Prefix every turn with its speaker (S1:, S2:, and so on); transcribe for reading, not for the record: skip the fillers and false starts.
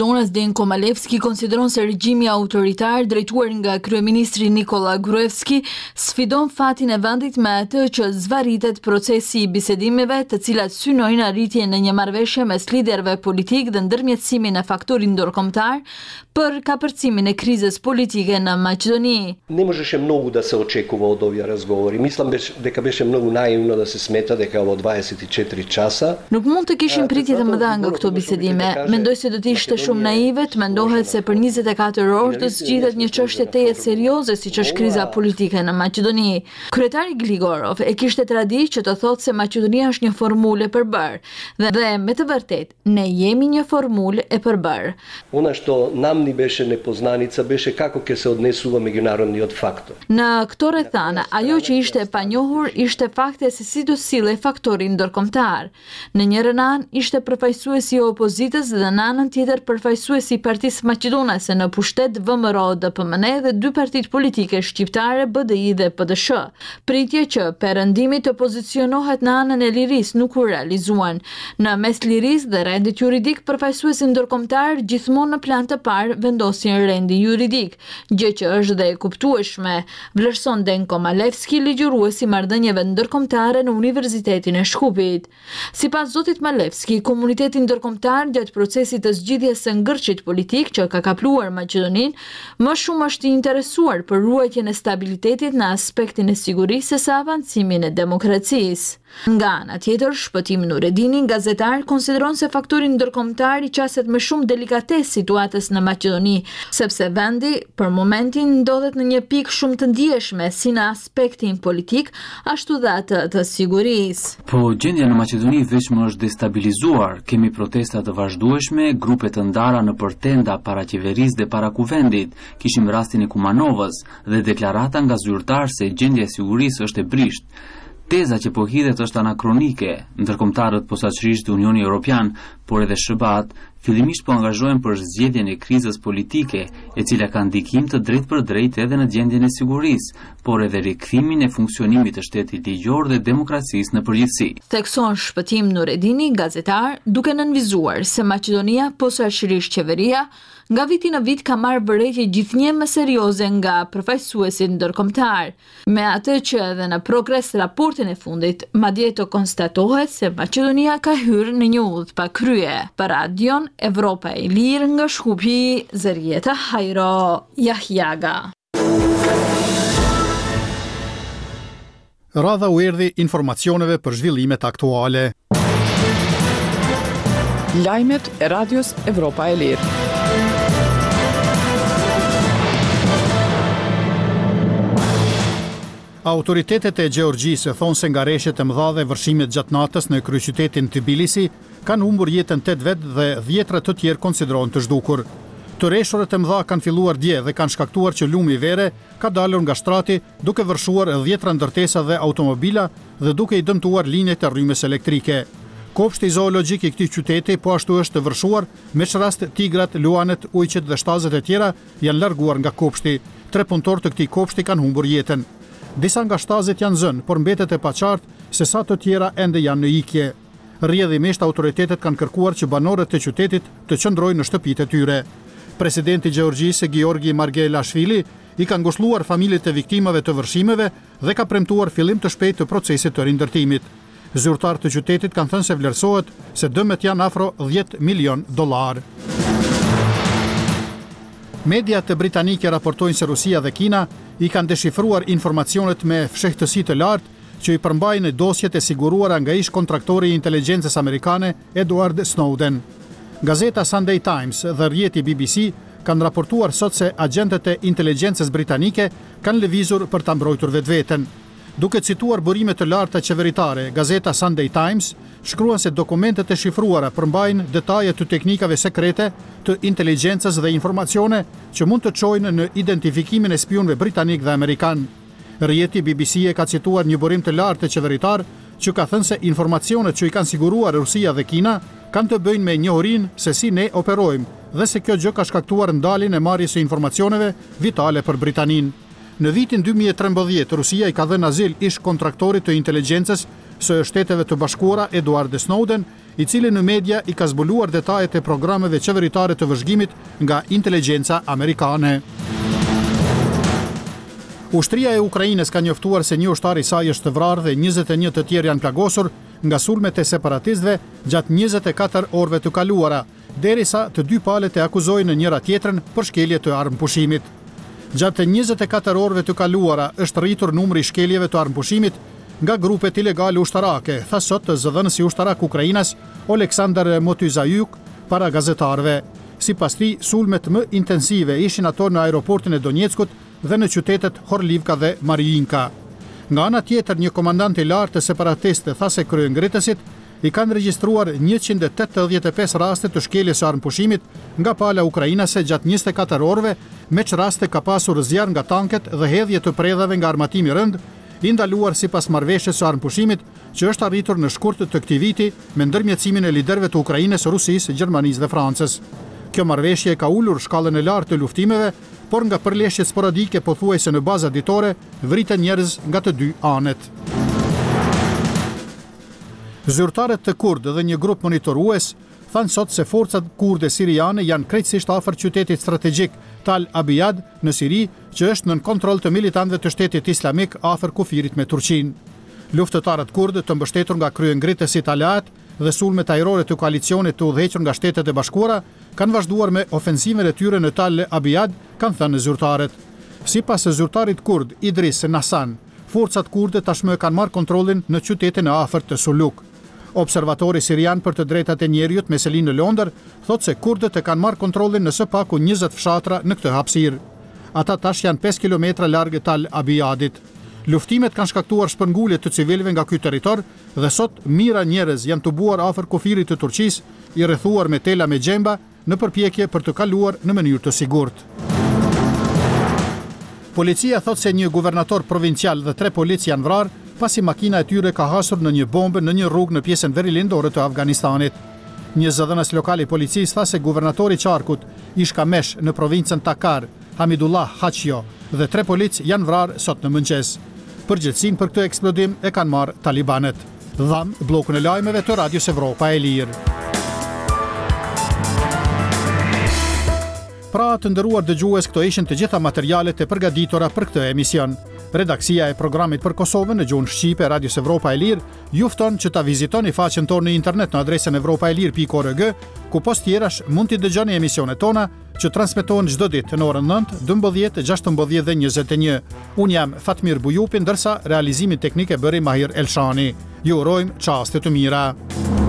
S1: Jonas Denko Malevski konsideron se regjimi autoritar drejtuar nga kryeministri Nikola Gruevski sfidon fatin e vendit me atë që zvaritet procesi i bisedimeve të cilat synojnë arritjen në një marrëveshje mes liderëve politik dhe ndërmjetësimin e faktorit ndërkombëtar për kapërcimin e krizës politike në Maqedoni.
S2: Не можеше многу да се очекува од овие разговори. Мислам дека беше многу наивно да се смета дека во 24 часа.
S1: Nuk mund të kishim pritje të mëdha nga këto bisedime. Mendoj se do të ishte shumë naive të mendohet se për 24 orë do zgjidhet një çështje teje serioze siç është kriza politike në Maqedoni. Kryetari Gligorov e kishte tradit që të thotë se Maqedonia është një formulë e përbërë dhe me të vërtetë ne jemi një formulë e përbërë.
S2: Она што нам ни беше непознаница беше како ќе се однесува меѓународниот фактор.
S1: Në këto rrethana, ajo që ishte e panjohur ishte fakti se si do sillej faktori ndërkombëtar. Në njërin anë ishte përfaqësuesi i opozitës dhe në anën tjetër përfaqësuesi i Partisë Maqedonase në pushtet VMRO-DPMN dhe dy partitë politike shqiptare BDI dhe PDSH. Pritje që perëndimi të pozicionohet në anën e lirisë nuk u realizuan. Në mes lirisë dhe rendit juridik, përfaqësuesi ndërkombëtar gjithmonë në plan të parë vendosin rendi juridik, gjë që është dhe e kuptueshme, vlerëson Denko Malevski, ligjëruesi marrëdhënieve ndërkombëtare në Universitetin e Shkupit. Sipas zotit Malevski, komuniteti ndërkombëtar gjatë procesit të zgjidhjes së ngërçit politik që ka kapluar Maqedoninë, më shumë është i interesuar për ruajtjen e stabilitetit në aspektin e sigurisë se sa avancimin e demokracisë. Nga ana tjetër, Shpëtim Nuredini, gazetar, konsideron se faktori ndërkombëtar i qaset me shumë delikatesë situatës në Maqedoni, sepse vendi për momentin ndodhet në një pikë shumë të ndjeshme si në aspektin politik, ashtu dhe atë të sigurisë.
S3: Po gjendja në Maqedoni vetëm është destabilizuar, kemi protesta të vazhdueshme, grupe të ndara në tenda para qeverisë dhe para kuvendit, kishim rastin e Kumanovës dhe deklarata nga zyrtar se gjendja e sigurisë është e brisht. Teza që po hidhet është anakronike, ndërkombëtarët posaçërisht Unioni Evropian, por edhe SBA-t, fillimisht po angazhohen për zgjedhjen e krizës politike, e cila ka ndikim të drejtë për drejtë edhe në gjendjen e sigurisë, por edhe rikthimin e funksionimit të shtetit ligjor dhe demokracisë në përgjithësi.
S1: Thekson Shpëtim Nuredini, gazetar, duke nënvizuar se Maqedonia, posaçërisht qeveria, nga viti në vit ka marrë vërejtje gjithnjë më serioze nga përfaqësuesit ndërkombëtar, me atë që edhe në progres raportin e fundit, madje të konstatohet se Maqedonia ka hyrë në një udhë pa krye. Për Radion Evropa e Lirë nga Shkupi, Zërieta Hajro Jahjaga.
S4: Radha u erdhi informacioneve për zhvillimet aktuale.
S5: Lajmet e Radios Evropa e Lirë.
S4: Autoritetet e Gjeorgjisë thonë se ngareshjet e mëdha dhe vërshimet gjatë natës në kryeqytetin Tbilisi kanë humbur jetën 8 vet dhe 10 të tjerë konsiderohen të zhdukur. Tërreshurët e mëdha kanë filluar dje dhe kanë shkaktuar që lumi i vere ka dalur nga shtrati duke vërshuar 10 ndërtesa dhe automobila dhe duke i dëmtuar linjet e rrymës elektrike. Kopshti zoologjik i këtij qyteti po ashtu është vërshuar, me rast tigrat, luanet, ujqet dhe shtazet e tjera janë larguar nga kopshti. 3 punëtorë të këtij kopshti kanë humbur jetën. Disa nga shtazet janë zënë, por mbetet e paqartë se sa të tjera ende janë në ikje. Rrjedhimisht autoritetet kanë kërkuar që banorët e qytetit të qëndrojnë në shtëpitë e tyre. Presidenti i Gjeorgjisë, Giorgi Margelashvili, i ka ngushëlluar familjet e viktimave të vërshimeve dhe ka premtuar fillim të shpejtë të procesit të rindërtimit. Zyrtarët të qytetit kanë thënë se vlerësohet se dëmet janë afro $10 milion. Mediat britanike raportojnë se Rusia dhe Kina i kanë deshifruar informacionet me fshehtësi të lartë që i përmbajnë dosjet e siguruara nga ish kontraktori i inteligjencës amerikane Edward Snowden. Gazeta Sunday Times dhe rrjeti BBC kanë raportuar sot se agentët e inteligjencës britanike kanë lëvizur për ta mbrojtur vetveten. Duke cituar burime të larta qeveritare, gazeta Sunday Times shkruan se dokumentet e shifruara përmbajnë detaje të teknikave sekrete të inteligjencës dhe informacione që mund të çojnë në identifikimin e spionëve britanik dhe amerikan. Rrjeti BBC e ka cituar një burim të lartë qeveritar që ka thënë se informacionet që i kanë siguruar Rusia dhe Kina kanë të bëjnë me njohurinë se si ne operojmë dhe se kjo gjë ka shkaktuar ndaljen e marrjes së informacioneve vitale për Britaninë. Në vitin 2013, Rusia i ka dhënë azil ish kontraktorit të inteligjencës së Shteteve të Bashkuara Edward Snowden, i cili në media i ka zbuluar detajet e programeve qeveritare të vëzhgimit nga inteligjenca amerikane. Ushtria e Ukrainës ka njoftuar se një ushtar i saj është vrarë dhe 21 të tjerë janë plagosur nga sulmet e separatistëve gjatë 24 orëve të kaluara, derisa të dy palët e akuzojnë njëra tjetrën për shkelje të armëpushimit. Gjatë 24 orëve të kaluara është rritur numri i shkeljeve të armëpushimit nga grupet ilegale ushtarake, tha sot zëdhënësi ushtarak Ukrainas Oleksandr Motyzajuk para gazetarëve. Sipas tij, sulmet më intensive ishin ato në aeroportin e Donjeckut dhe në qytetet Horlivka dhe Mariinka. Nga ana tjetër, një komandant i lartë të separatistë tha se kryengritësit i kanë regjistruar 185 raste të shkeljes së armëpushimit nga pala ukrainase gjatë 24 orëve, me që raste ka pasur zjarr nga tanket dhe hedhje të predhave nga armatimi rënd, i ndaluar sipas marrëveshjes së armëpushimit që është arritur në shkurt të këtij viti me ndërmjetësimin e liderëve të Ukrainës, Rusisë, Gjermanisë dhe Francës. Kjo marrëveshje ka ulur shkallën e lartë të luftimeve, por nga përleshjet sporadike pothuajse në baza ditore, vriten njerëz nga të dy anet. Zyrtarët të kurdë dhe një grup monitorues thanë sot se forcat kurde siriane janë krejtësisht afër qytetit strategjik Tal Abyad në Siri, që është nën kontroll të militantëve të Shtetit Islamik afër kufirit me Turqinë. Luftëtarët kurdë të mbështetur nga kryengritësit aleat dhe sulmet ajrore të koalicionit të udhëhequr nga Shtetet e Bashkuara kanë vazhduar me ofensiven e tyre në Tal Abyad, kanë thënë zyrtarët. Sipas zyrtarit kurd Idris Nasan, forcat kurde tashmë kanë marrë kontrollin në qytetin e afërt të Suluk. Observatori sirian për të drejtat e njerëzit me selinë në Londër thotë se kurdët e kanë marrë kontrollin në së paku 20 fshatra në këtë hapësirë. Ata tash janë 5 kilometra larg Tal Abyadit. Luftimet kanë shkaktuar shpërngulje të civilëve nga ky territor dhe sot mijëra njerëz janë tubuar afër kufirit të Turqisë, i rrethuar me tela me gjemba në përpjekje për të kaluar në mënyrë të sigurt. Policia thot se një guvernator provincial dhe 3 polic janë vrarë pasi makina e tyre ka hasur në një bombë në një rrugë në pjesën verilindore të Afganistanit. Një zëdhënës lokal i policisë tha se guvernatori i qarkut ish Kamesh në provincën Takar, Hamidullah Haqjo, dhe 3 polic janë vrarë sot në mëngjes. Përgjegjësinë për këtë eksplodim e kanë marrë talibanët. Dham bllokun e lajmeve të Radios Evropa e Lirë. Pra të nderuar dëgjues, këto ishin të gjitha materialet e përgatitura për këtë emision. Redaksia e programit për Kosovën në gjuhën shqipe Radios Evropa e Lirë ju fton që ta vizitoni faqen tonë në internet në adresën evropaelir.org, ku post tjerash mund t'i dëgjoni emisionet tona që transmetohen çdo ditë në orën 9, 12, 16 dhe 21. Unë jam Fatmir Bujupi, ndërsa realizimin teknik e bëri Mahir Elshani. Ju urojmë çaste të mira.